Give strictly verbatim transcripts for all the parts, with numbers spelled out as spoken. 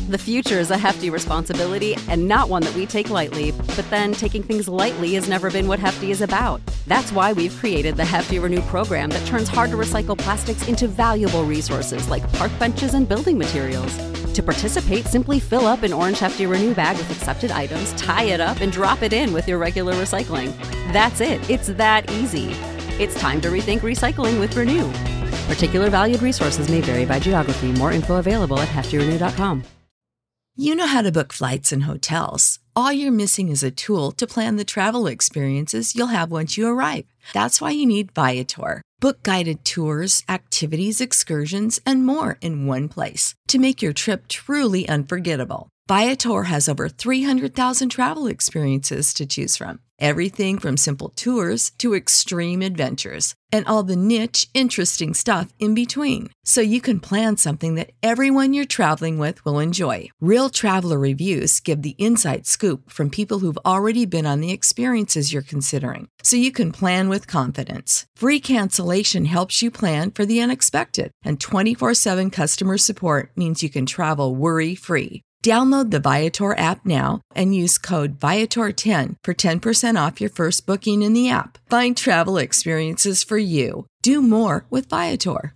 The future is a hefty responsibility and not one that we take lightly, but then taking things lightly has never been what Hefty is about. That's why we've created the Hefty Renew program that turns hard-to-recycle plastics into valuable resources like park benches and building materials. To participate, simply fill up an orange Hefty Renew bag with accepted items, tie it up, and drop it in with your regular recycling. That's it. It's that easy. It's time to rethink recycling with Renew. Particular valued resources may vary by geography. More info available at hefty renew dot com. You know how to book flights and hotels. All you're missing is a tool to plan the travel experiences you'll have once you arrive. That's why you need Viator. Book guided tours, activities, excursions, and more in one place to make your trip truly unforgettable. Viator has over three hundred thousand travel experiences to choose from. Everything from simple tours to extreme adventures and all the niche, interesting stuff in between. So you can plan something that everyone you're traveling with will enjoy. Real traveler reviews give the inside scoop from people who've already been on the experiences you're considering. So you can plan with confidence. Free cancellation helps you plan for the unexpected. And twenty-four seven customer support means you can travel worry-free. Download the Viator app now and use code Viator ten for ten percent off your first booking in the app. Find travel experiences for you. Do more with Viator.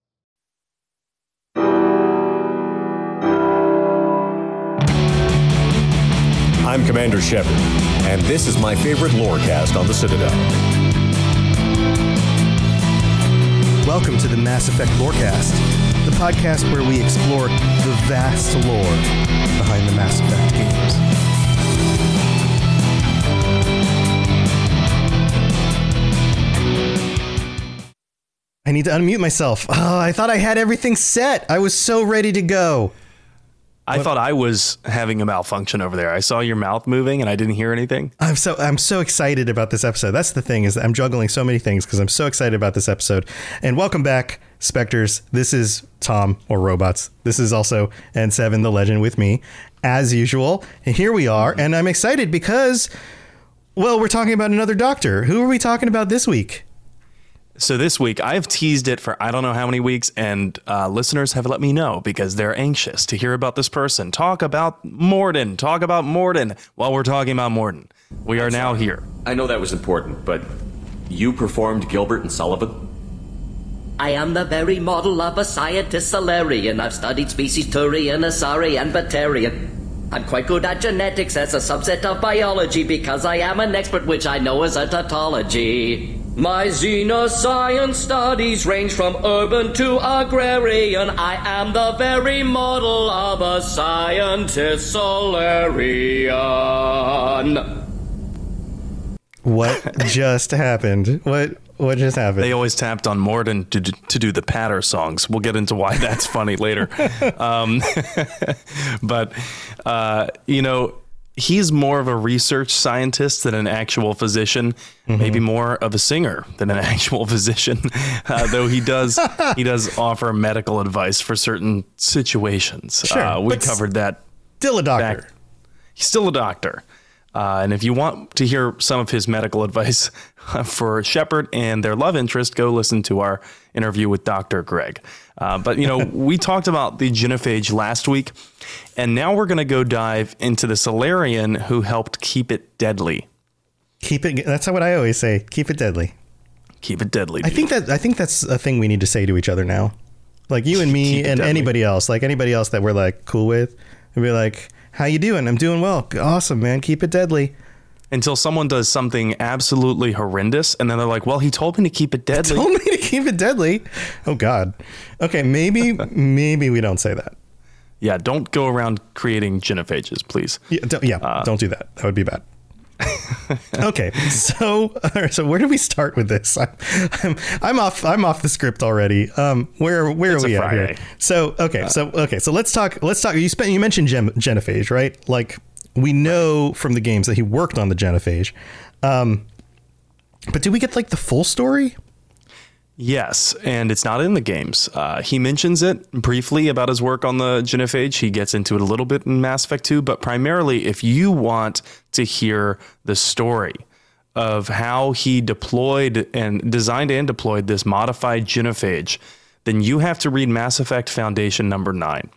I'm Commander Shepard, and this is my favorite lorecast on the Citadel. Welcome to the Mass Effect Lorecast, the podcast where we explore the vast lore behind the Mass Effect games. I need to unmute myself. Oh, I thought I had everything set. I was so ready to go. I what? thought I was having a malfunction over there. I saw your mouth moving and I didn't hear anything. I'm so I'm so excited about this episode. That's the thing, is that I'm juggling so many things because I'm so excited about this episode. And welcome back, Spectres. This is Tom, or Robots. This is also N seven, the legend, with me, as usual. And here we are. And I'm excited because, well, we're talking about another Doctor. Who are we talking about this week? So this week, I've teased it for I don't know how many weeks, and uh, listeners have let me know because they're anxious to hear about this person. Talk about Morden. Talk about Morden while we're talking about Morden. We are now here. I know that was important, but you performed Gilbert and Sullivan? I am the very model of a scientist Solarian. I've studied species Turian, Asari, and Batarian. I'm quite good at genetics as a subset of biology because I am an expert, which I know is a tautology. My xenoscience studies range from urban to agrarian. I am the very model of a scientist Solarian. What just happened? What what just happened? They always tapped on Morden to to do the patter songs. We'll get into why that's funny later. Um, but, uh, you know, he's more of a research scientist than an actual physician, mm-hmm. maybe more of a singer than an actual physician, uh, though he does he does offer medical advice for certain situations. Sure, uh, we covered that. Still a doctor. Back. He's still a doctor. Uh, and if you want to hear some of his medical advice for Shepard and their love interest, go listen to our interview with Doctor Greg. Uh, but, you know, we talked about the genophage last week, and now we're going to go dive into the Solarian who helped keep it deadly. Keep it. That's what I always say. Keep it deadly. Keep it deadly. Dude. I think that I think that's a thing we need to say to each other now. Like you and me and deadly. Anybody else, like anybody else that we're like cool with, and be like, how you doing? I'm doing well. Awesome, man. Keep it deadly. Until someone does something absolutely horrendous, and then they're like, well, he told me to keep it deadly. He told me to keep it deadly. Oh, God. Okay, maybe maybe we don't say that. Yeah, don't go around creating genophages, please. Yeah, don't, yeah, uh, don't do that. That would be bad. Okay, so so where do we start with this? I'm, I'm I'm off I'm off the script already. Um, where where it's are we a at Friday. here? So okay, uh, so okay, so let's talk. Let's talk. You spent you mentioned gen, genophage, right? Like we know from the games that he worked on the genophage, um, but did we get like the full story? Yes, and it's not in the games. Uh, he mentions it briefly about his work on the genophage. He gets into it a little bit in Mass Effect two, but primarily if you want to hear the story of how he deployed and designed and deployed this modified genophage, then you have to read Mass Effect Foundation number nine.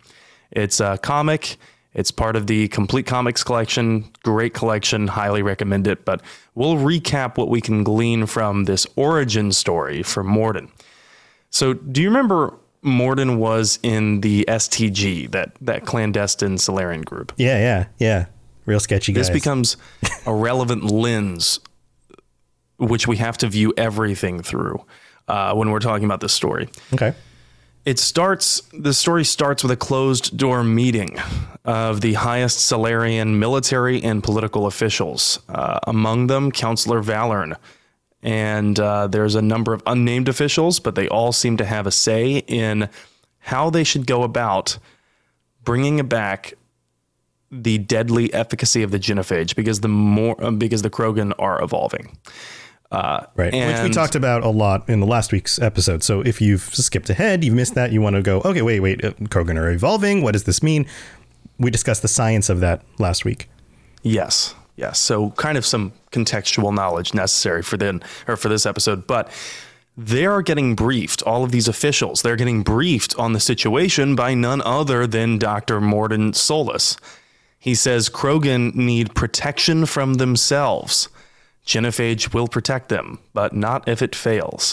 It's a comic. It's part of the Complete Comics collection. Great collection. Highly recommend it. But we'll recap what we can glean from this origin story for Morden. So do you remember Morden was in the S T G, that, that clandestine Salarian group? Yeah, yeah, yeah. Real sketchy guys. This becomes a relevant lens which we have to view everything through uh, when we're talking about this story. Okay. It starts, the story starts with a closed door meeting of the highest Salarian military and political officials. Uh, among them, Counselor Valern. And uh, there's a number of unnamed officials, but they all seem to have a say in how they should go about bringing back the deadly efficacy of the genophage, because the more because the Krogan are evolving. Uh, right. Which we talked about a lot in the last week's episode. So if you've skipped ahead, you've missed that, you want to go, okay, wait, wait, uh, Krogan are evolving. What does this mean? We discussed the science of that last week. Yes. Yes. So kind of some contextual knowledge necessary for then or for this episode. But they are getting briefed. All of these officials, they're getting briefed on the situation by none other than Doctor Morden Solus. He says Krogan need protection from themselves. Genophage will protect them, but not if it fails.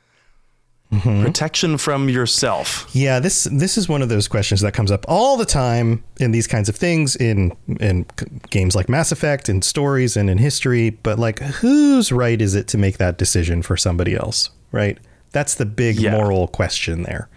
Mm-hmm. Protection from yourself. Yeah, this this is one of those questions that comes up all the time in these kinds of things, in in games like Mass Effect, in stories, and in history. But like, whose right is it to make that decision for somebody else? Right? That's the big yeah. moral question there.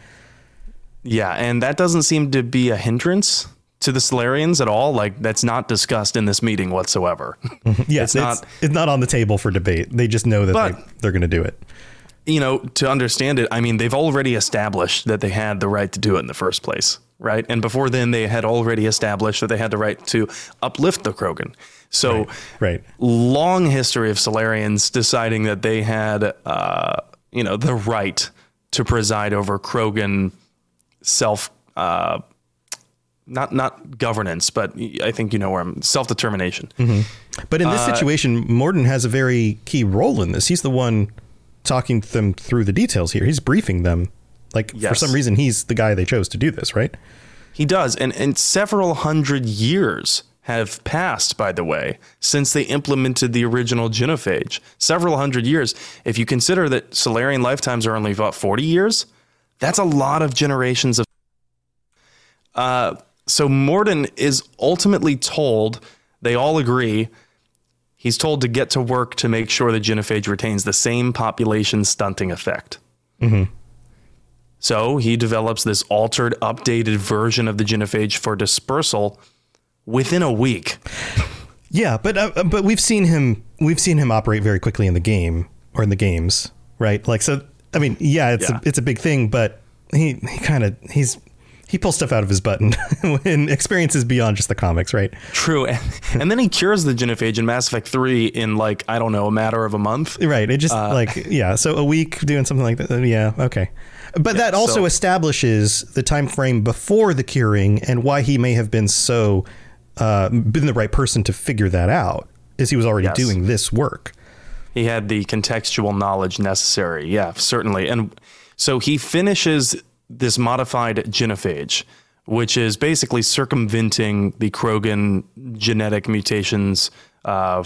Yeah, and that doesn't seem to be a hindrance to the Salarians at all. Like, that's not discussed in this meeting whatsoever. Yeah, it's, it's not it's not on the table for debate. They just know that but, they, they're going to do it. You know, to understand it, I mean, they've already established that they had the right to do it in the first place, right? And before then, they had already established that they had the right to uplift the Krogan. So, right, right. long history of Salarians deciding that they had, uh, you know, the right to preside over Krogan self, uh, not not governance, but I think you know where I'm self-determination. Mm-hmm. But in this uh, situation, Morden has a very key role in this. He's the one talking them through the details here. He's briefing them. Like, yes. For some reason, he's the guy they chose to do this, right? He does. And, and several hundred years have passed, by the way, since they implemented the original genophage. Several hundred years. If you consider that Salarian lifetimes are only about forty years, that's a lot of generations of... Uh, so Morden is ultimately told, they all agree, he's told to get to work to make sure the genophage retains the same population stunting effect. Mm-hmm. So he develops this altered, updated version of the genophage for dispersal within a week. Yeah, but uh, but we've seen him we've seen him operate very quickly in the game or in the games, right? Like, so I mean, yeah, it's yeah. a, it's a big thing, but he he kind of he's he pulls stuff out of his butt and when experiences beyond just the comics, right? True. And, and then he cures the genophage in Mass Effect three in, like, I don't know, a matter of a month. Right. It just uh, like, yeah. So a week doing something like that. Yeah. Okay. But yeah, that also so, establishes the time frame before the curing and why he may have been so uh, been the right person to figure that out, is he was already yes. doing this work. He had the contextual knowledge necessary. Yeah, certainly. And so he finishes this modified genophage, which is basically circumventing the Krogan genetic mutations uh,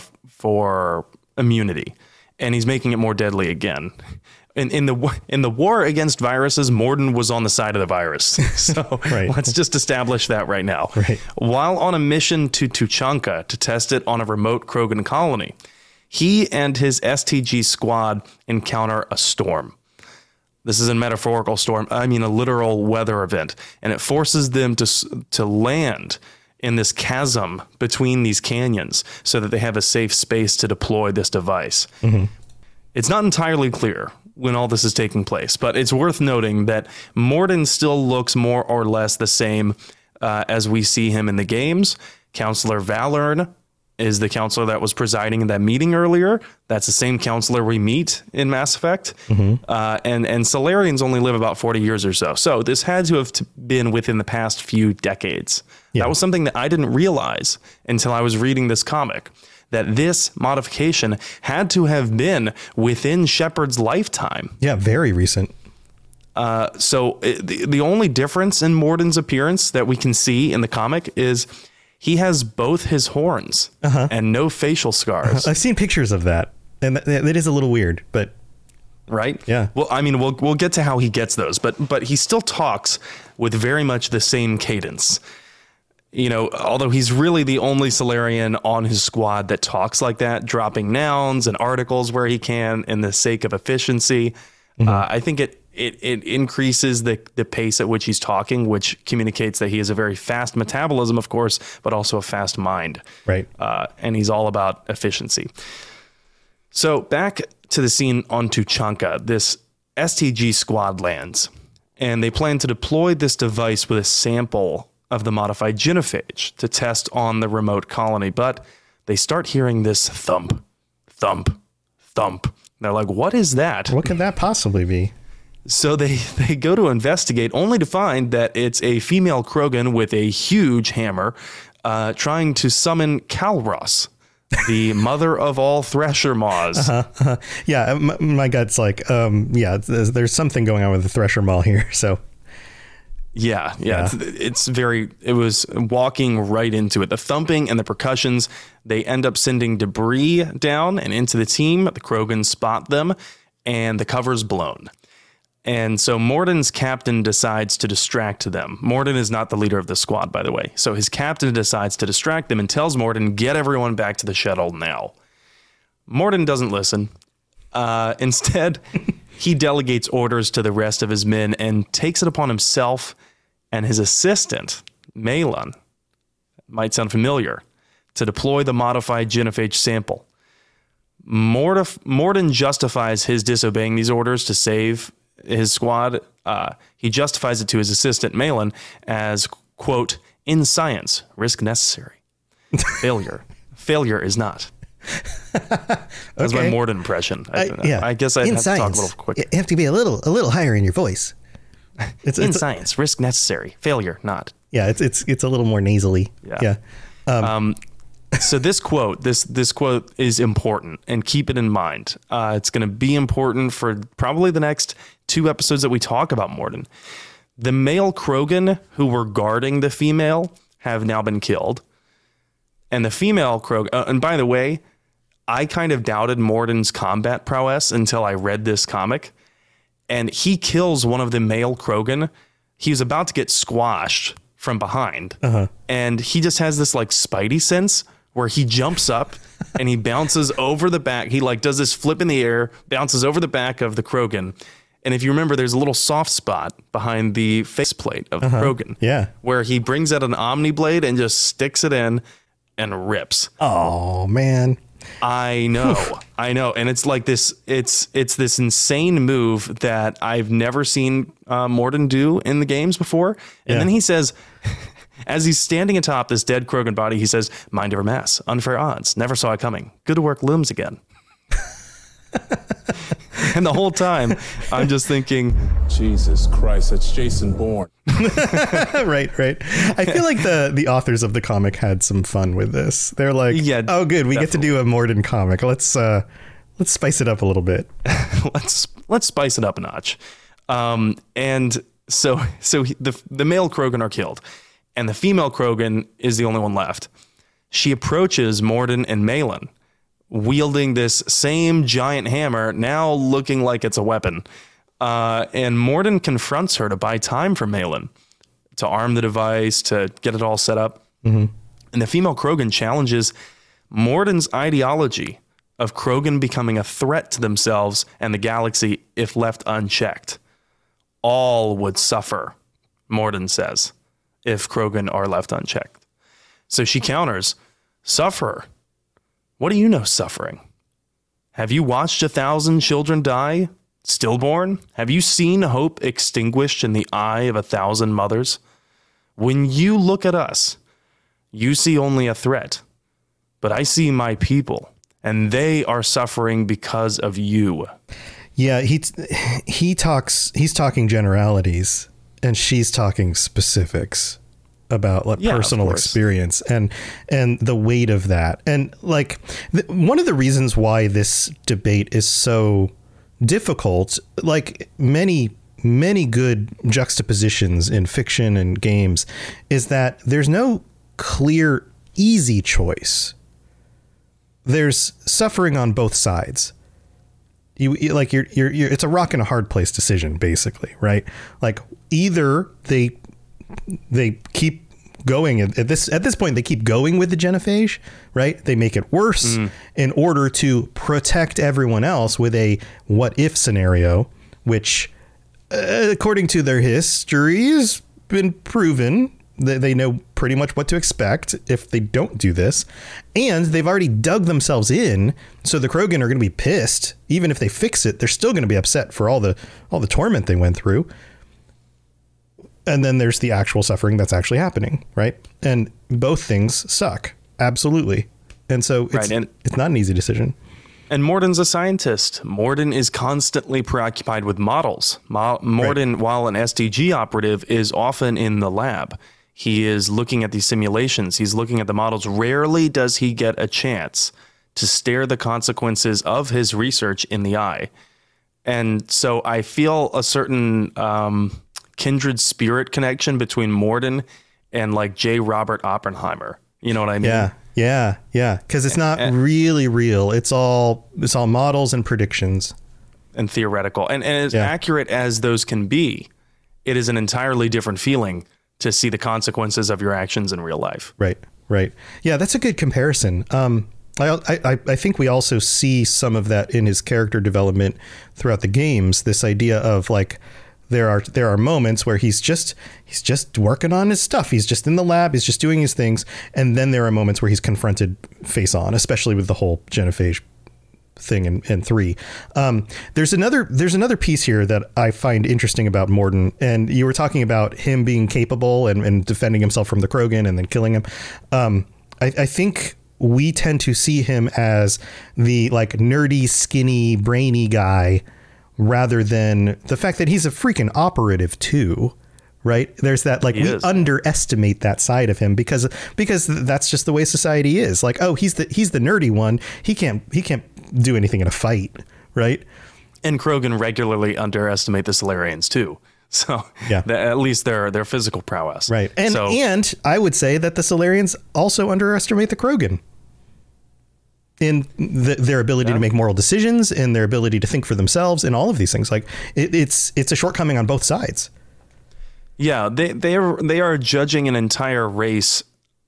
for immunity, and he's making it more deadly again. In, in the in the war against viruses, Morden was on the side of the virus. So right. let's just establish that right now. Right. While on a mission to Tuchanka to test it on a remote Krogan colony, he and his S T G squad encounter a storm. This is a metaphorical storm. I mean, a literal weather event. And it forces them to to land in this chasm between these canyons so that they have a safe space to deploy this device. Mm-hmm. It's not entirely clear when all this is taking place, but it's worth noting that Morden still looks more or less the same uh, as we see him in the games. Counselor Valern is the counselor that was presiding in that meeting earlier. That's the same counselor we meet in Mass Effect. Mm-hmm. Uh, and, and Salarians only live about forty years or so. So this had to have t- been within the past few decades. Yeah. That was something that I didn't realize until I was reading this comic, that this modification had to have been within Shepard's lifetime. Yeah, very recent. Uh, so it, the, the only difference in Morden's appearance that we can see in the comic is he has both his horns uh-huh. and no facial scars. I've seen pictures of that, and that, that is a little weird, but right. Yeah. Well, I mean, we'll we'll get to how he gets those, but but he still talks with very much the same cadence. You know, although he's really the only Salarian on his squad that talks like that, dropping nouns and articles where he can in the sake of efficiency. Mm-hmm. Uh, I think it, it it increases the, the pace at which he's talking, which communicates that he has a very fast metabolism, of course, but also a fast mind. Right. Uh, and he's all about efficiency. So back to the scene on Tuchanka, this S T G squad lands, and they plan to deploy this device with a sample of the modified genophage to test on the remote colony. But they start hearing this thump, thump, thump. They're like, what is that? What could that possibly be? So they, they go to investigate, only to find that it's a female Krogan with a huge hammer uh, trying to summon Kalros, the mother of all Thresher Maws. Uh-huh, uh-huh. Yeah, my, my gut's like, um, yeah, there's, there's something going on with the Thresher Maw here, so... Yeah, yeah, yeah. It's, it's very, it was walking right into it. The thumping and the percussions, they end up sending debris down and into the team. The Krogans spot them and the cover's blown. And so Morden's captain decides to distract them. Morden is not the leader of the squad, by the way. So his captain decides to distract them and tells Morden, get everyone back to the shuttle now. Morden doesn't listen. Uh, instead... He delegates orders to the rest of his men and takes it upon himself and his assistant, Malon, might sound familiar, to deploy the modified genophage sample. Mordif- Morden justifies his disobeying these orders to save his squad. Uh, he justifies it to his assistant, Malon, as, quote, in science, risk necessary. Failure. Failure is not. That's okay. my Morden impression. I, uh, yeah. I guess I'd in have science, to talk a little quick. You have to be a little a little higher in your voice. It's, in it's science, a, risk necessary, failure not. Yeah, it's it's it's a little more nasally. Yeah. yeah. Um, um, so this quote, this this quote is important, and keep it in mind. Uh, it's going to be important for probably the next two episodes that we talk about Morden. The male Krogan who were guarding the female have now been killed, and the female Krogan. Uh, and by the way, I kind of doubted Morden's combat prowess until I read this comic, and he kills one of the male Krogan. He's about to get squashed from behind, uh-huh. and he just has this like spidey sense where he jumps up and he bounces over the back. He like does this flip in the air, bounces over the back of the Krogan. And if you remember, there's a little soft spot behind the faceplate of uh-huh. the Krogan, yeah, where he brings out an Omni blade and just sticks it in and rips. Oh man. I know, I know. And it's like this, it's, it's this insane move that I've never seen uh, Morden do in the games before. And yeah. then he says, as he's standing atop this dead Krogan body, he says, mind over mass, unfair odds, never saw it coming. Good to work limbs again. And the whole time I'm just thinking, Jesus Christ, that's Jason Bourne. right, right. I feel like the the authors of the comic had some fun with this. They're like, yeah, oh, good, we definitely get to do a Morden comic. Let's uh, let's spice it up a little bit. let's let's spice it up a notch. Um, and so so he, the the male Krogan are killed, and the female Krogan is the only one left. She approaches Morden and Malon, wielding this same giant hammer, now looking like it's a weapon. Uh, and Morden confronts her to buy time for Malon, to arm the device, to get it all set up. Mm-hmm. And the female Krogan challenges Morden's ideology of Krogan becoming a threat to themselves and the galaxy if left unchecked. All would suffer, Morden says, if Krogan are left unchecked. So she counters, suffer? What do you know suffering? Have you watched a thousand children die, stillborn? Have you seen hope extinguished in the eye of a thousand mothers? When you look at us, you see only a threat, but I see my people, and they are suffering because of you. Yeah, he he talks. He's talking generalities, and she's talking specifics about like yeah, personal experience and and the weight of that. And like th- one of the reasons why this debate is so difficult, like many many good juxtapositions in fiction and games is that there's no clear, easy choice. There's suffering on both sides. You, you like you're, you're you're it's a rock and a hard place decision, basically, right? Like either they they keep going at this at this point they keep going with the genophage, right? They make it worse mm. in order to protect everyone else with a what if scenario, which uh, according to their history has been proven that they know pretty much what to expect if they don't do this, and they've already dug themselves in. So the Krogan are going to be pissed. Even if they fix it, they're still going to be upset for all the all the torment they went through. And then there's the actual suffering that's actually happening, right? And both things suck, absolutely. And so it's, right, and it's not an easy decision. And Morden's a scientist. Morden is constantly preoccupied with models. Mo- Morden, right. while an S D G operative, is often in the lab. He is looking at these simulations. He's looking at the models. Rarely does he get a chance to stare the consequences of his research in the eye. And so I feel a certain um, kindred spirit connection between Morden and like J. Robert Oppenheimer. You know what I mean? Yeah, yeah, yeah. Because it's not and, really real. It's all it's all models and predictions. And theoretical. And, and as yeah. accurate as those can be, it is an entirely different feeling to see the consequences of your actions in real life. Right, right. Yeah, that's a good comparison. Um, I, I, I think we also see some of that in his character development throughout the games. This idea of like, there are there are moments where he's just he's just working on his stuff. He's just in the lab. He's just doing his things. And then there are moments where he's confronted face on, especially with the whole genophage thing in, in three. Um, there's another there's another piece here that I find interesting about Morden. And you were talking about him being capable and, and defending himself from the Krogan and then killing him. Um, I, I think we tend to see him as the like nerdy, skinny, brainy guy rather than the fact that he's a freaking operative too. Right. There's that like he we is. underestimate that side of him because because that's just the way society is. Like, oh, he's the he's the nerdy one. He can't he can't do anything in a fight. Right. And Krogan regularly underestimate the Salarians, too. So yeah, the, at least their their physical prowess. Right. And so, and I would say that the Salarians also underestimate the Krogan in the, their ability yeah. to make moral decisions and their ability to think for themselves and all of these things. Like it, it's it's a shortcoming on both sides. Yeah, they they are they are judging an entire race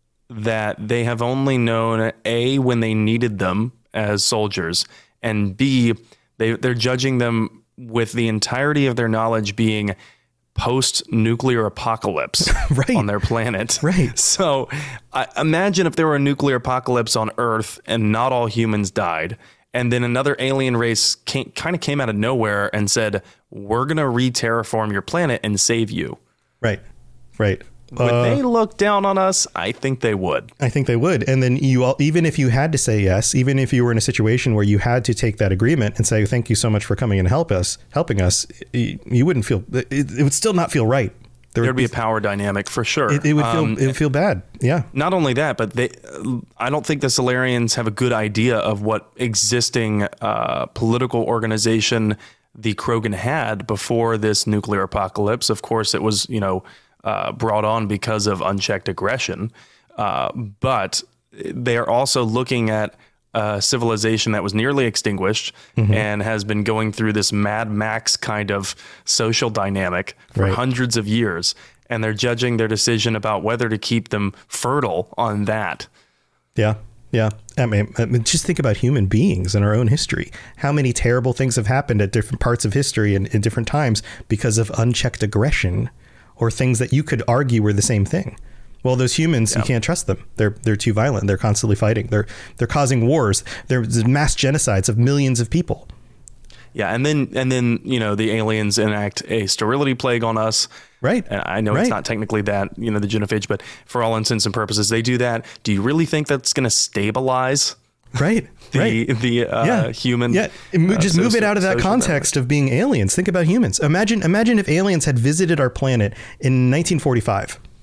that they have only known A, when they needed them as soldiers, and B, they they're judging them with the entirety of their knowledge being post-nuclear apocalypse right. on their planet. Right. So I, imagine if there were a nuclear apocalypse on Earth and not all humans died, and then another alien race came, kind of came out of nowhere and said, we're going to re-terraform your planet and save you. Right, right. Would uh, they look down on us? I think they would. I think they would. And then you all, even if you had to say yes, even if you were in a situation where you had to take that agreement and say, thank you so much for coming and help us, helping us, you wouldn't feel, it, it would still not feel right. There would be a power dynamic for sure. It, it would feel, um, it would feel bad. Yeah. Not only that, but they, I don't think the Salarians have a good idea of what existing uh, political organization the Krogan had before this nuclear apocalypse. Of course, it was, you know, uh, brought on because of unchecked aggression. Uh, but they are also looking at a civilization that was nearly extinguished mm-hmm. and has been going through this Mad Max kind of social dynamic for right. hundreds of years. And they're judging their decision about whether to keep them fertile on that. Yeah. Yeah. I mean, I mean, just think about human beings in our own history. How many terrible things have happened at different parts of history and in different times because of unchecked aggression or things that you could argue were the same thing. Well, those humans, yeah. you can't trust them. They're they're too violent. They're constantly fighting. They're they're causing wars. There's mass genocides of millions of people. Yeah, and then and then you know the aliens enact a sterility plague on us. Right. And I know right. it's not technically that, you know, the genophage, but for all intents and purposes, they do that. Do you really think that's going to stabilize? Right. The right. the uh, yeah. human. Yeah. Just uh, move so, it out of that context dynamic. Of being aliens. Think about humans. Imagine imagine if aliens had visited our planet in nineteen forty-five.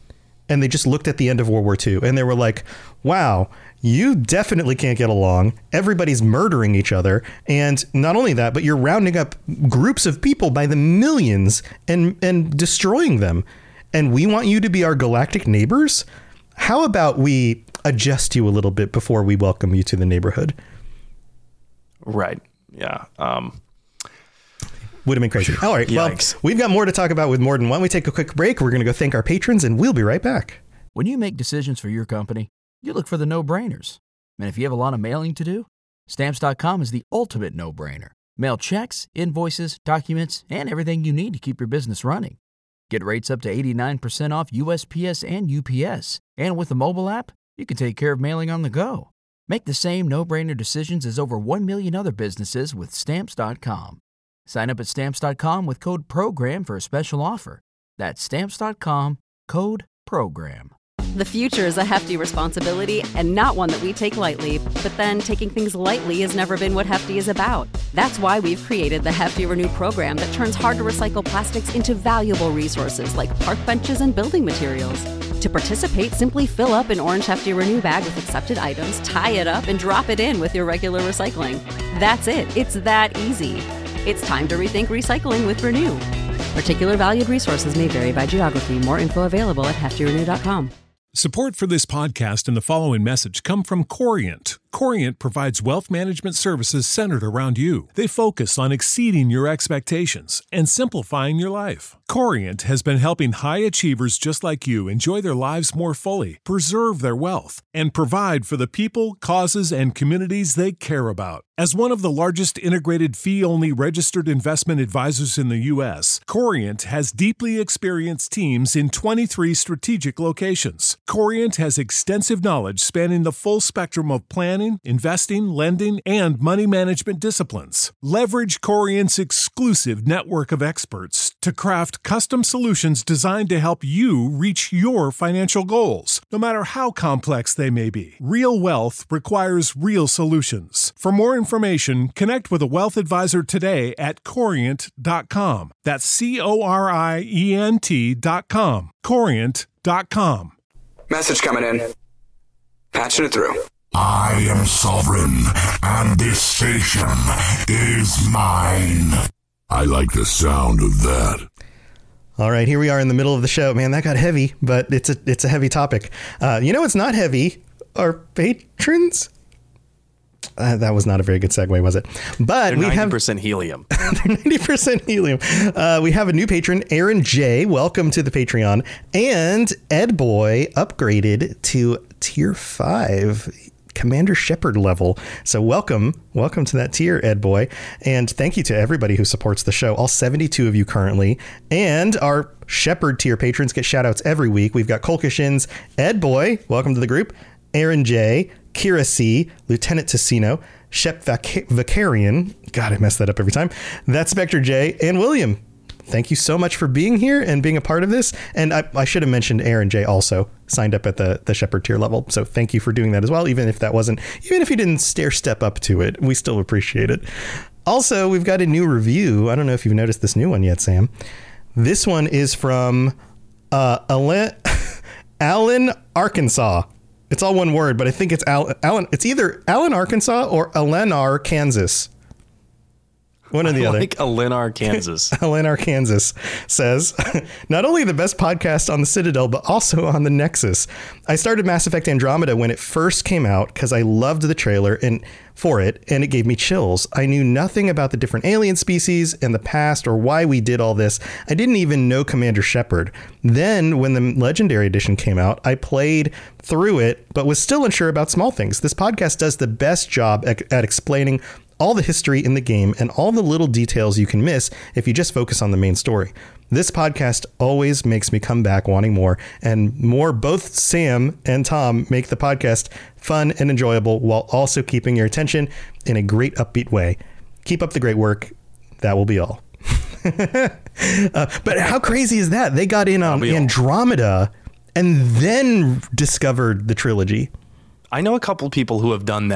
and they just looked at the end of World War Two and they were like, wow, you definitely can't get along. Everybody's murdering each other. And not only that, but you're rounding up groups of people by the millions and, and destroying them. And we want you to be our galactic neighbors. How about we adjust you a little bit before we welcome you to the neighborhood? Right. Yeah. Um, Would have been crazy. All right. Yikes. Well, we've got more to talk about with Morden. Why don't we take a quick break? We're going to go thank our patrons and we'll be right back. When you make decisions for your company, you look for the no-brainers. And if you have a lot of mailing to do, Stamps dot com is the ultimate no-brainer. Mail checks, invoices, documents, and everything you need to keep your business running. Get rates up to eighty-nine percent off U S P S and U P S. And with the mobile app, you can take care of mailing on the go. Make the same no-brainer decisions as over one million other businesses with Stamps dot com. Sign up at Stamps dot com with code PROGRAM for a special offer. That's Stamps dot com, code PROGRAM. The future is a hefty responsibility and not one that we take lightly, but then taking things lightly has never been what Hefty is about. That's why we've created the Hefty Renew program that turns hard-to-recycle plastics into valuable resources like park benches and building materials. To participate, simply fill up an orange Hefty Renew bag with accepted items, tie it up, and drop it in with your regular recycling. That's it. It's that easy. It's time to rethink recycling with Renew. Particular valued resources may vary by geography. More info available at hefty renew dot com. Support for this podcast and the following message come from Corient. Corient provides wealth management services centered around you. They focus on exceeding your expectations and simplifying your life. Corient has been helping high achievers just like you enjoy their lives more fully, preserve their wealth, and provide for the people, causes, and communities they care about. As one of the largest integrated fee-only registered investment advisors in the U S, Corient has deeply experienced teams in twenty-three strategic locations. Corient has extensive knowledge spanning the full spectrum of planning, investing, lending, and money management disciplines. Leverage Corient's exclusive network of experts to craft custom solutions designed to help you reach your financial goals, no matter how complex they may be. Real wealth requires real solutions. For more information, connect with a wealth advisor today at corient dot com. That's C O R I E N T dot com. corient dot com. Message coming in. Patching it through. I am sovereign, and this station is mine. I like the sound of that. All right, here we are in the middle of the show. Man, that got heavy, but it's a it's a heavy topic. Uh, you know what's not heavy? Our patrons. Uh, that was not a very good segue, was it? But They're we have ninety percent helium. They're ninety percent helium. Uh, we have a new patron, Aaron J. Welcome to the Patreon. And Ed Boy upgraded to tier five, Commander Shepard level. So welcome, welcome to that tier, Ed Boy. And thank you to everybody who supports the show, all seventy-two of you currently. And our Shepard tier patrons get shout outs every week. We've got Kolkashins, Ed Boy, welcome to the group, Aaron J., Kira C., Lieutenant Ticino, Shep Vac- Vicarian, God, I mess that up every time, That's Spectre J., and William. Thank you so much for being here and being a part of this. And I, I should have mentioned Aaron J. also signed up at the, the Shepard tier level. So thank you for doing that as well. Even if that wasn't, even if you didn't stair step up to it, we still appreciate it. Also, we've got a new review. I don't know if you've noticed this new one yet, Sam. This one is from uh, Alan, Alan, Arkansas. It's all one word, but I think it's Al, Alan. It's either Allen, Arkansas or Eleanor, Kansas. One or the I other. like Eleanor, Kansas. Eleanor, Kansas says, not only the best podcast on the Citadel, but also on the Nexus. I started Mass Effect Andromeda when it first came out because I loved the trailer and for it, and it gave me chills. I knew nothing about the different alien species in the past or why we did all this. I didn't even know Commander Shepard. Then when the Legendary Edition came out, I played through it, but was still unsure about small things. This podcast does the best job at, at explaining all the history in the game and all the little details you can miss if you just focus on the main story. This podcast always makes me come back wanting more and more. Both Sam and Tom make the podcast fun and enjoyable while also keeping your attention in a great upbeat way. Keep up the great work. That will be all. uh, but how crazy is that? They got in on Andromeda and then discovered the trilogy. I know a couple people who have done that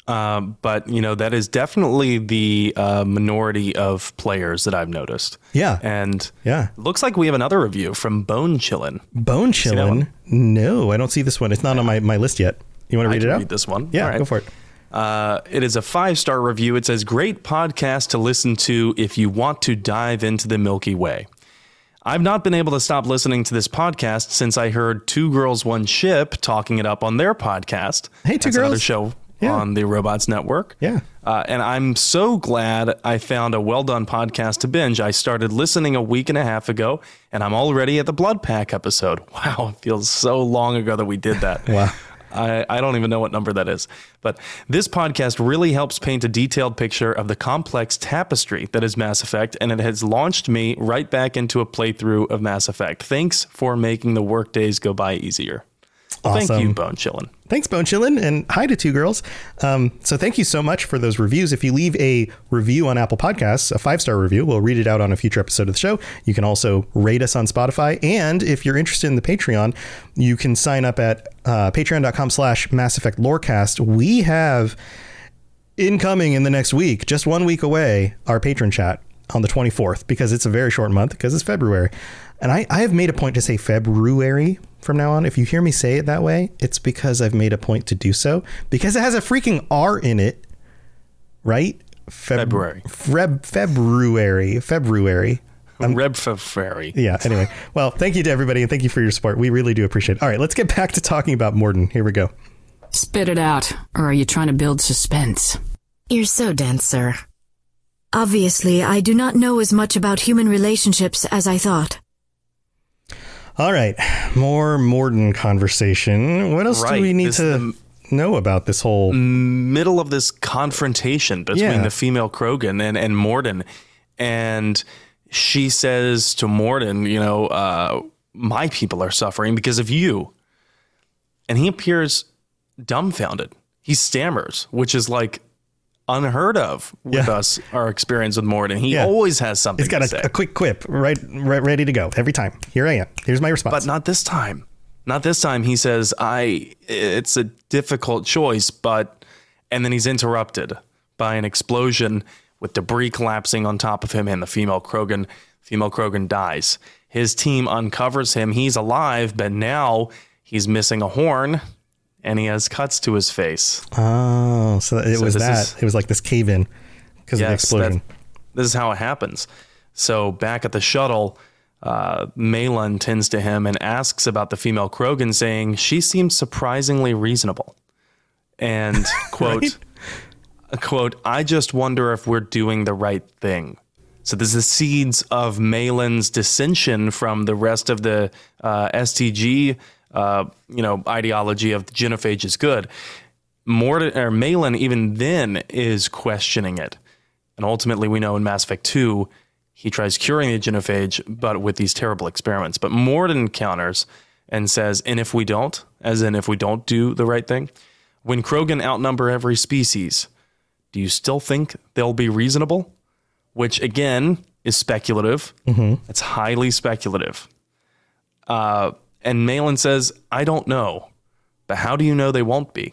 Uh, but, you know, that is definitely the uh, minority of players that I've noticed. Yeah. And yeah, looks like we have another review from Bone Chillin'. Bone Chillin'? No, I don't see this one. It's not on my, my list yet. You want to read it out? Read this one. Yeah, right. go for it. Uh, it is a five-star review. It says, great podcast to listen to if you want to dive into the Milky Way. I've not been able to stop listening to this podcast since I heard Two Girls, One Ship talking it up on their podcast. Hey, Two That's Girls. Another show yeah. on the Robots Network. Yeah. Uh, and I'm so glad I found a well-done podcast to binge. I started listening a week and a half ago, and I'm already at the Blood Pack episode. Wow, it feels so long ago that we did that. Wow. I, I don't even know what number that is. But this podcast really helps paint a detailed picture of the complex tapestry that is Mass Effect, and it has launched me right back into a playthrough of Mass Effect. Thanks for making the work days go by easier. Awesome. Thank you, Bone Chillin'. Thanks, Bone Chillin', and hi to Two Girls. Um, so thank you so much for those reviews. If you leave a review on Apple Podcasts, a five-star review, we'll read it out on a future episode of the show. You can also rate us on Spotify. And if you're interested in the Patreon, you can sign up at uh, patreon.com slash Mass Effect Lorecast. We have incoming in the next week, just one week away, our patron chat on the twenty-fourth, because it's a very short month, because it's February. And I, I have made a point to say February from now on. If you hear me say it that way, it's because I've made a point to do so, because it has a freaking R in it, right? Feb- February. Feb- February. February. Um, Reb February. Yeah. Anyway, well, thank you to everybody, and thank you for your support. We really do appreciate it. All right, let's get back to talking about Mordin. Here we go. Spit it out, or are you trying to build suspense? You're so dense, sir. Obviously, I do not know as much about human relationships as I thought. All right, more Mordin conversation. What else right. do we need this to know about this whole middle of this confrontation between yeah. the female Krogan and, and Mordin? And she says to Mordin, you know, uh, my people are suffering because of you. And he appears dumbfounded. He stammers, which is like unheard of with yeah. us, our experience with Mordin. He yeah. always has something He's got to a, say. a quick quip right, right, ready to go every time. Here I am. Here's my response. But not this time. Not this time. He says, I, it's a difficult choice, but, and then he's interrupted by an explosion with debris collapsing on top of him, and the female Krogan, female Krogan dies. His team uncovers him. He's alive, but now he's missing a horn, and he has cuts to his face. Oh, so it So was this that. is- it was like this cave in because of the Yes, explosion. that- this is how it happens. So back at the shuttle, uh, Malin tends to him and asks about the female Krogan, saying she seems surprisingly reasonable. And quote, Right? quote, I just wonder if we're doing the right thing. So there's the seeds of Malin's dissension from the rest of the uh, S T G, uh, you know, ideology of the genophage is good. Mordin, or Malin even then is questioning it. And ultimately, we know in Mass Effect two, he tries curing the genophage, but with these terrible experiments. But Mordin counters and says, and if we don't, as in if we don't do the right thing, when Krogan outnumber every species, do you still think they'll be reasonable? Which, again, is speculative. Mm-hmm. It's highly speculative. Uh, and Malin says, I don't know. But how do you know they won't be?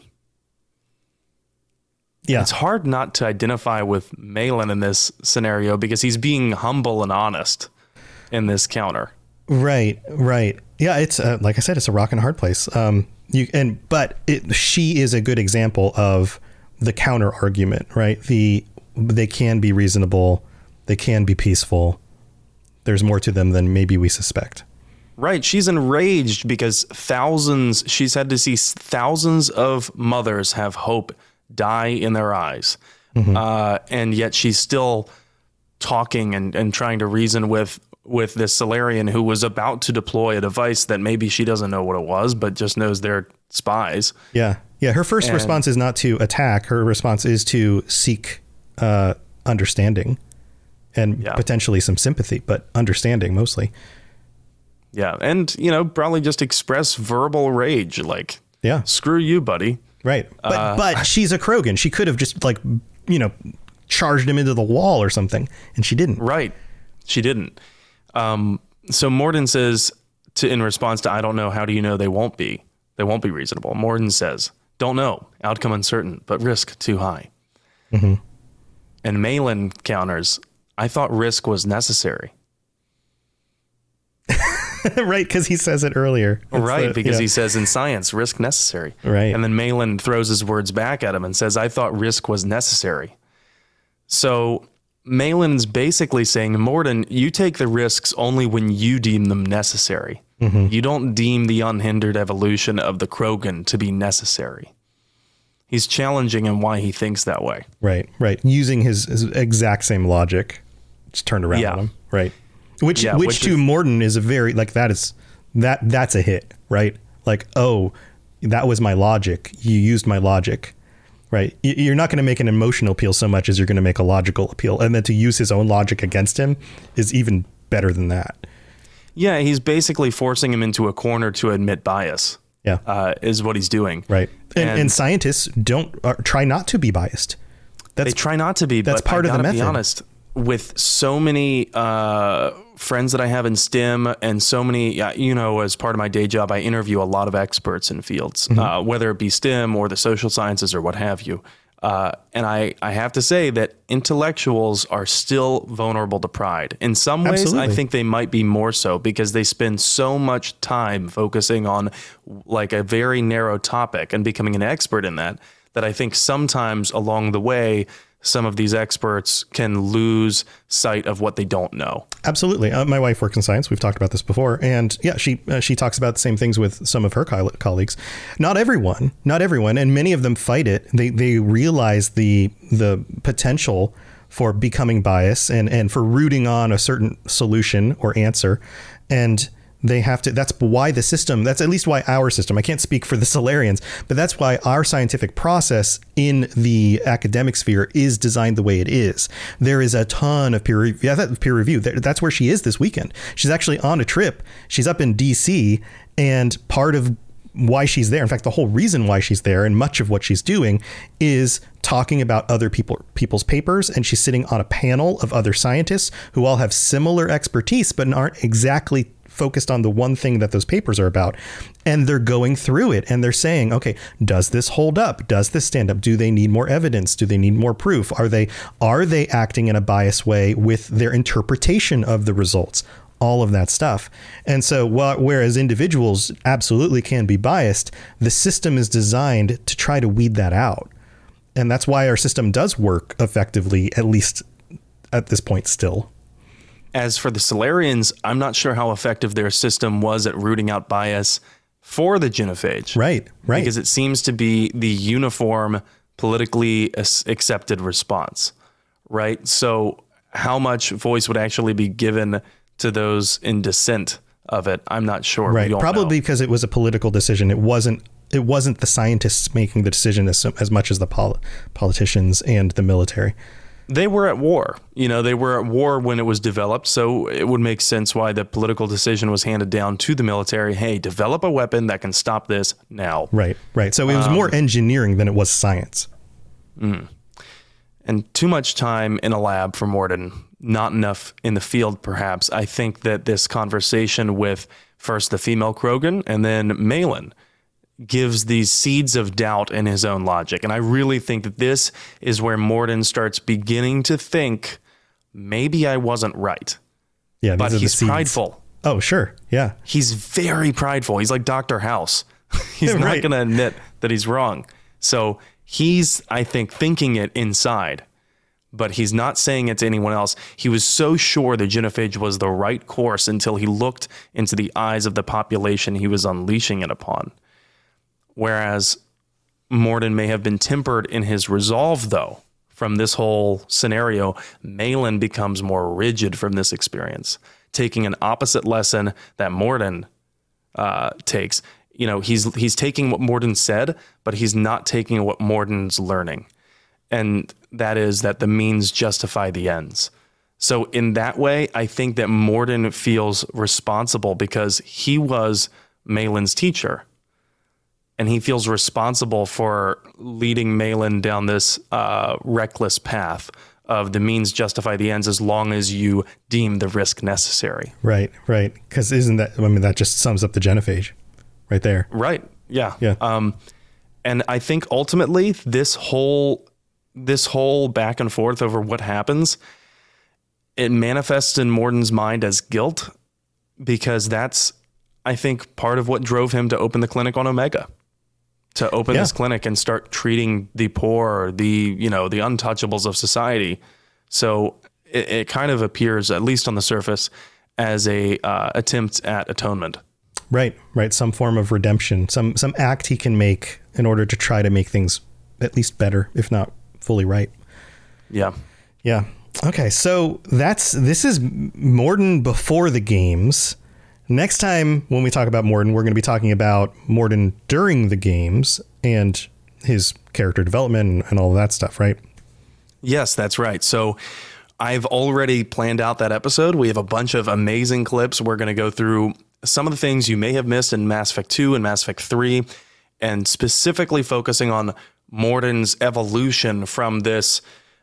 Yeah. It's hard not to identify with Malin in this scenario because he's being humble and honest in this counter. Right, right. Yeah, it's uh, like I said, it's a rock and a hard place. Um, you and but it, she is a good example of the counter argument, right? The they can be reasonable, they can be peaceful. There's more to them than maybe we suspect. Right. She's enraged because thousands, she's had to see thousands of mothers have hope die in their eyes. Mm-hmm. Uh, and yet she's still talking and, and trying to reason with, with this Salarian who was about to deploy a device that maybe she doesn't know what it was, but just knows they're spies. Yeah. Yeah. Her first And- response is not to attack. Her response is to seek uh, understanding and Yeah. potentially some sympathy, but understanding mostly. Yeah. And, you know, probably just express verbal rage. Like, Yeah. screw you, buddy. Right. But Uh, but she's a Krogan. She could have just like, you know, charged him into the wall or something. And she didn't. Right. She didn't. Um, so Mordin says to, in response to, I don't know, how do you know they won't be? They won't be reasonable. Mordin says, Don't know. Outcome uncertain, but risk too high. Mm-hmm. And Malin counters, I thought risk was necessary. Right, because he says it earlier. It's right, the, because yeah. he says in science, risk necessary. Right. And then Malin throws his words back at him and says, I thought risk was necessary. So Malin's basically saying, Morden, you take the risks only when you deem them necessary. Mm-hmm. You don't deem the unhindered evolution of the Krogan to be necessary. He's challenging him why he thinks that way. Right, right. Using his, his exact same logic, just turned around Yeah. on him. Right. Which, Yeah, which, which to is- Morden is a very, like, that is, that that's a hit, right? Like, oh, that was my logic. You used my logic, right? Y- You're not going to make an emotional appeal so much as you're going to make a logical appeal. And then to use his own logic against him is even better than that. Yeah, he's basically forcing him into a corner to admit bias. Yeah. Uh, is what he's doing. Right. And, And- and scientists don't uh, try not to be biased. That's they try not to be, that's but part I of the gotta method. be honest, with so many uh, friends that I have in STEM and so many, uh, you know, as part of my day job, I interview a lot of experts in fields, Mm-hmm. uh, whether it be STEM or the social sciences or what have you. Uh, and I, I have to say that intellectuals are still vulnerable to pride. In some ways, Absolutely. I think they might be more so because they spend so much time focusing on like a very narrow topic and becoming an expert in that, that I think sometimes along the way, some of these experts can lose sight of what they don't know. Absolutely. Uh, my wife works in science. We've talked about this before. And yeah, she uh, she talks about the same things with some of her coll- colleagues. Not everyone, not everyone. And many of them fight it. They they realize the the potential for becoming biased and, and for rooting on a certain solution or answer. And they have to, that's why the system, that's at least why our system, I can't speak for the Solarians, but that's why our scientific process in the academic sphere is designed the way it is. There is a ton of peer review. Yeah, that peer review. That's where she is this weekend. She's actually on a trip. She's up in D C, and part of why she's there, in fact, the whole reason why she's there and much of what she's doing is talking about other people people's papers. And she's sitting on a panel of other scientists who all have similar expertise, but aren't exactly focused on the one thing that those papers are about. And they're going through it and they're saying, okay, does this hold up? Does this stand up? Do they need more evidence? Do they need more proof? Are they are they acting in a biased way with their interpretation of the results? All of that stuff. And so while, whereas individuals absolutely can be biased, the system is designed to try to weed that out. And that's why our system does work effectively, at least at this point still. As for the Solarians, I'm not sure how effective their system was at rooting out bias for the genophage. Right, right. Because it seems to be the uniform, politically accepted response, right? So how much voice would actually be given to those in dissent of it? I'm not sure. Right, We don't probably know. because it was a political decision. It wasn't it wasn't the scientists making the decision as, as much as the pol- politicians and the military. They were at war. You know, they were at war when it was developed. So it would make sense why the political decision was handed down to the military. Hey, develop a weapon that can stop this now. Right, right. So it was Um, more engineering than it was science. Mm. And too much time in a lab for Morden, not enough in the field, perhaps. I think that this conversation with first the female Krogan and then Malin gives these seeds of doubt in his own logic. And I really think that this is where Morden starts beginning to think, maybe I wasn't right. Yeah, but these are the he's seeds. prideful. Oh, sure. Yeah. He's very prideful. He's like Doctor House. He's Yeah, not right. going to admit that he's wrong. So he's, I think, thinking it inside, but he's not saying it to anyone else. He was so sure the genophage was the right course until he looked into the eyes of the population he was unleashing it upon. Whereas Morden may have been tempered in his resolve, though, from this whole scenario. Malin becomes more rigid from this experience, taking an opposite lesson that Morden uh, takes. You know, he's he's taking what Morden said, but he's not taking what Morden's learning. And that is that the means justify the ends. So in that way, I think that Morden feels responsible because he was Malin's teacher. And he feels responsible for leading Malin down this uh, reckless path of the means justify the ends as long as you deem the risk necessary. Right, right. Because isn't that, I mean, that just sums up the genophage right there. Right. Yeah. Yeah. Um, And I think ultimately this whole this whole back and forth over what happens, it manifests in Morden's mind as guilt, because that's, I think, part of what drove him to open the clinic on Omega, to open yeah. this clinic and start treating the poor, the, you know, the untouchables of society. So it, it kind of appears, at least on the surface, as a uh, attempt at atonement. Right, right. Some form of redemption, some some act he can make in order to try to make things at least better, if not fully right. Yeah. Yeah. Okay, so that's this is Morden before the games. Next time when we talk about Morden, we're going to be talking about Morden during the games and his character development and all of that stuff, right? Yes, that's right. So I've already planned out that episode. We have a bunch of amazing clips. We're going to go through some of the things you may have missed in Mass Effect two and Mass Effect three, and specifically focusing on Morden's evolution from this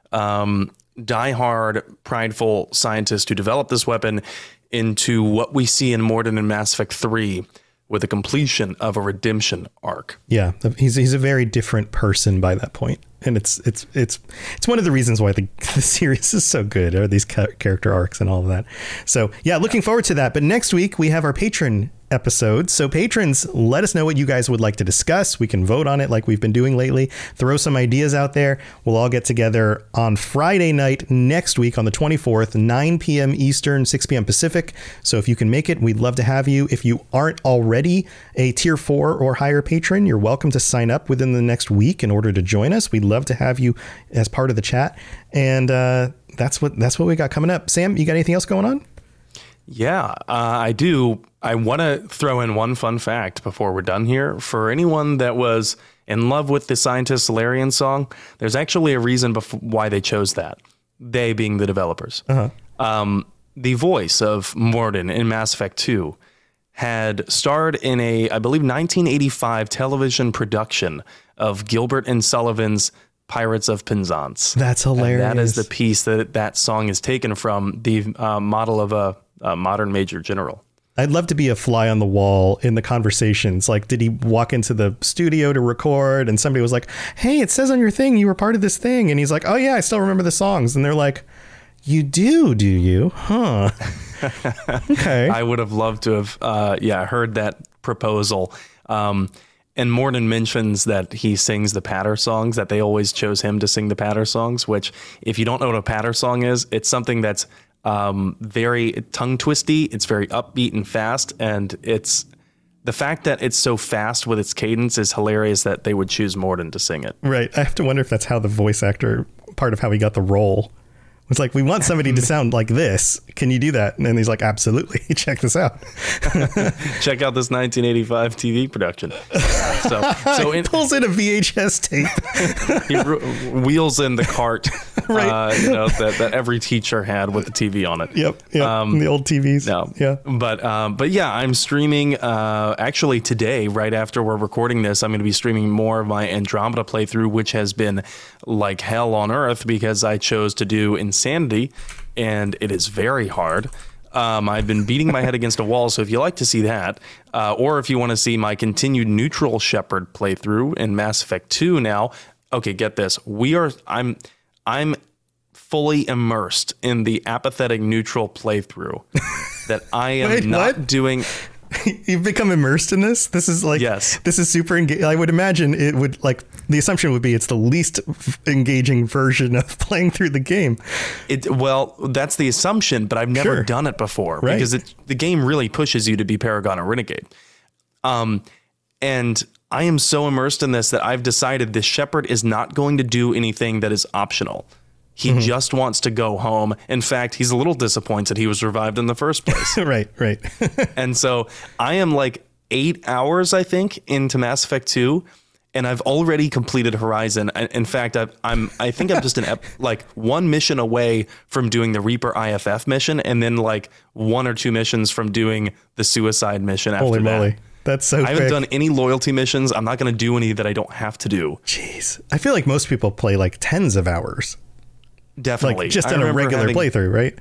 um, diehard, prideful scientist who developed this weapon into what we see in Morden in Mass Effect three, with the completion of a redemption arc. Yeah, he's he's a very different person by that point. And it's it's it's it's one of the reasons why the, the series is so good, are these ca- character arcs and all of that. So, yeah, looking forward to that. But next week we have our patron episode. So patrons, let us know what you guys would like to discuss. We can vote on it like we've been doing lately. Throw some ideas out there. We'll all get together on Friday night next week on the twenty-fourth, nine p.m. Eastern, six p.m. Pacific. So if you can make it, we'd love to have you. If you aren't already a tier four or higher patron, you're welcome to sign up within the next week in order to join us. We'd love to have you as part of the chat. And uh, that's what that's what we got coming up. Sam, you got anything else going on? Yeah, uh, I do. I want to throw in one fun fact before we're done here. For anyone that was in love with the Scientist Salarian song, there's actually a reason bef- why they chose that. They being the developers. Uh-huh. Um, the voice of Morden in Mass Effect two had starred in a, I believe, nineteen eighty-five television production of Gilbert and Sullivan's Pirates of Penzance. That's hilarious. And that is the piece that that song is taken from, the uh, model of a, a modern Major General. I'd love to be a fly on the wall in the conversations. Like, did he walk into the studio to record and somebody was like, hey, it says on your thing you were part of this thing. And he's like, oh, yeah, I still remember the songs. And they're like, you do, do you? Huh. Okay. I would have loved to have, uh, yeah, heard that proposal. Um, and Morden mentions that he sings the patter songs, that they always chose him to sing the patter songs, which, if you don't know what a patter song is, it's something that's um, very tongue twisty. It's very upbeat and fast. And it's the fact that it's so fast with its cadence is hilarious that they would choose Morden to sing it. Right. I have to wonder if that's how the voice actor, part of how he got the role. It's like, we want somebody to sound like this. Can you do that? And then he's like, absolutely. Check this out. Check out this nineteen eighty-five T V production. So, so he in, pulls in a V H S tape. He re- wheels in the cart, right. uh, you know, that, that every teacher had with the T V on it. Yep. Yep. Um, the old T Vs. No. Yeah. But um, but yeah, I'm streaming. Uh, actually, today, right after we're recording this, I'm going to be streaming more of my Andromeda playthrough, which has been like hell on earth because I chose to do Insanity, and it is very hard. Um, I've been beating my head against a wall, so if you like to see that, uh, or if you want to see my continued Neutral Shepard playthrough in Mass Effect two now, okay, get this. We are, I'm, I'm fully immersed in the apathetic Neutral playthrough that I am Wait, not what? doing. You've become immersed in this? This is like, yes. This is super engaging. I would imagine it would, like, the assumption would be it's the least engaging version of playing through the game. It Well, that's the assumption, but I've never Sure. done it before Right. because it, the game really pushes you to be Paragon or Renegade. Um, and I am so immersed in this that I've decided this Shepard is not going to do anything that is optional. He mm-hmm. just wants to go home. In fact, he's a little disappointed he was revived in the first place. right, right. And so I am like eight hours, I think, into Mass Effect two, and I've already completed Horizon. In fact, I've, I'm I think I'm just an ep- like one mission away from doing the Reaper I F F mission, and then like one or two missions from doing the Suicide mission after Holy that. moly. That's so I haven't quick. done any loyalty missions. I'm not going to do any that I don't have to do. Jeez. I feel like most people play like tens of hours. Definitely. Like just I on a regular having, playthrough, right?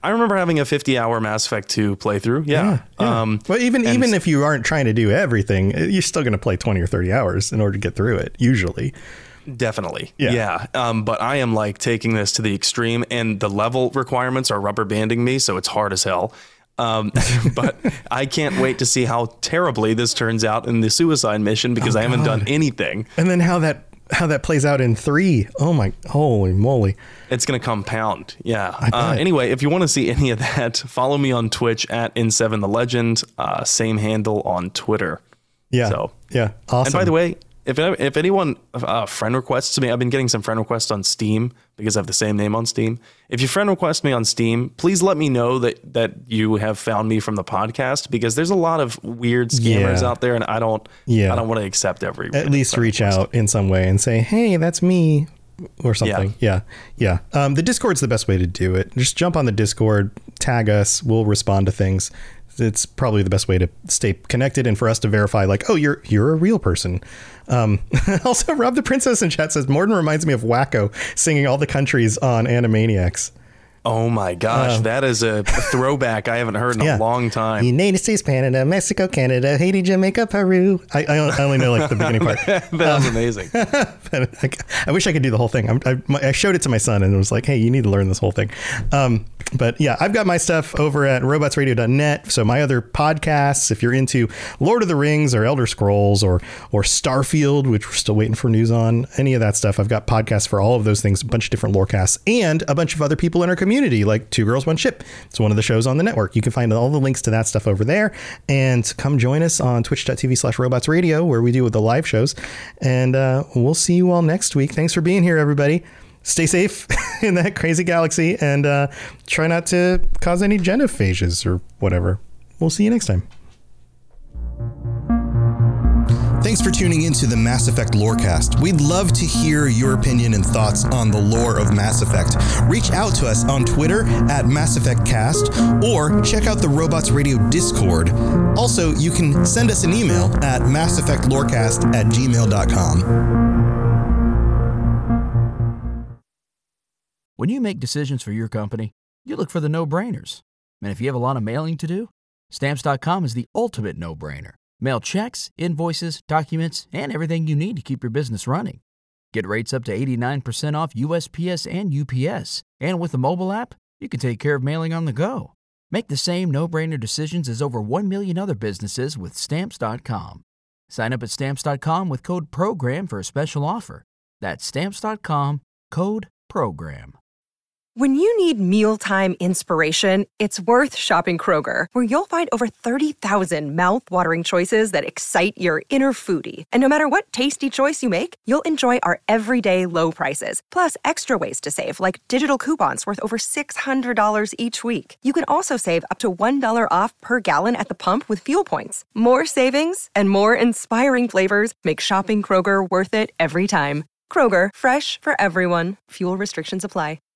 I remember having a fifty hour Mass Effect two playthrough. Yeah. yeah, yeah. Um, well, even even if you aren't trying to do everything, you're still going to play twenty or thirty hours in order to get through it, usually. Definitely. Yeah. yeah. Um, but I am like taking this to the extreme, and the level requirements are rubber banding me. So it's hard as hell. Um, but I can't wait to see how terribly this turns out in the suicide mission, because oh, I haven't God. done anything. And then how that how that plays out in three. Oh my, holy moly. It's going to compound. Yeah. Uh, anyway, if you want to see any of that, follow me on Twitch at N seven the Legend. Uh, same handle on Twitter. Yeah. So, yeah. Awesome. And by the way, if if anyone uh, friend requests me, I've been getting some friend requests on Steam because I have the same name on Steam. If you friend request me on Steam, please let me know that that you have found me from the podcast, because there's a lot of weird scammers yeah. out there, and I don't yeah. I don't want to accept every. At least reach request. out in some way and say, hey, that's me, or something. Yeah. Yeah. yeah. Um, the Discord's the best way to do it. Just jump on the Discord, tag us, we'll respond to things. It's probably the best way to stay connected and for us to verify, like, oh, you're you're a real person. Um, also, Rob the Princess in chat says Morden reminds me of Wacko singing all the countries on Animaniacs. Oh my gosh, uh, that is a throwback I haven't heard in yeah. a long time. United States, Canada, Mexico, Canada, Haiti, Jamaica, Peru. I, I only know like the beginning part. that was um, amazing. I, I wish I could do the whole thing. I, I, I showed it to my son and it was like, hey, you need to learn this whole thing. Um, but yeah, I've got my stuff over at robots radio dot net. So my other podcasts, if you're into Lord of the Rings or Elder Scrolls or or Starfield, which we're still waiting for news on, any of that stuff, I've got podcasts for all of those things, a bunch of different lorecasts, and a bunch of other people in our community. Community, like Two Girls, One Ship. It's one of the shows on the network. You can find all the links to that stuff over there, and come join us on twitch dot t v slash robots radio, where we do the live shows. And uh, we'll see you all next week. Thanks for being here, everybody. Stay safe in that crazy galaxy, and uh, try not to cause any genophages or whatever. We'll see you next time. Thanks for tuning into the Mass Effect Lorecast. We'd love to hear your opinion and thoughts on the lore of Mass Effect. Reach out to us on Twitter at Mass Effect Cast, or check out the Robots Radio Discord. Also, you can send us an email at mass effect lorecast at gmail dot com. When you make decisions for your company, you look for the no-brainers. And if you have a lot of mailing to do, Stamps dot com is the ultimate no-brainer. Mail checks, invoices, documents, and everything you need to keep your business running. Get rates up to eighty-nine percent off U S P S and U P S. And with the mobile app, you can take care of mailing on the go. Make the same no-brainer decisions as over one million other businesses with Stamps dot com. Sign up at Stamps dot com with code PROGRAM for a special offer. That's Stamps dot com, code PROGRAM. When you need mealtime inspiration, it's worth shopping Kroger, where you'll find over thirty thousand mouth-watering choices that excite your inner foodie. And no matter what tasty choice you make, you'll enjoy our everyday low prices, plus extra ways to save, like digital coupons worth over six hundred dollars each week. You can also save up to one dollar off per gallon at the pump with fuel points. More savings and more inspiring flavors make shopping Kroger worth it every time. Kroger, fresh for everyone. Fuel restrictions apply.